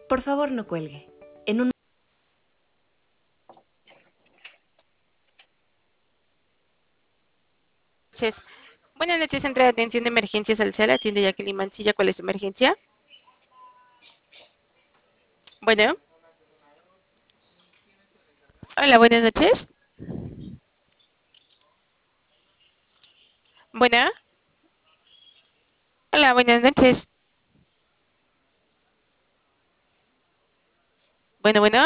Por favor, no cuelgue. En un... Noches. Buenas noches, centro de atención de emergencias al CEL, atiende Jacqueline Mancilla. ¿Cuál es su emergencia? Bueno, hola, buenas noches. Bueno, hola, buenas noches. Bueno, bueno.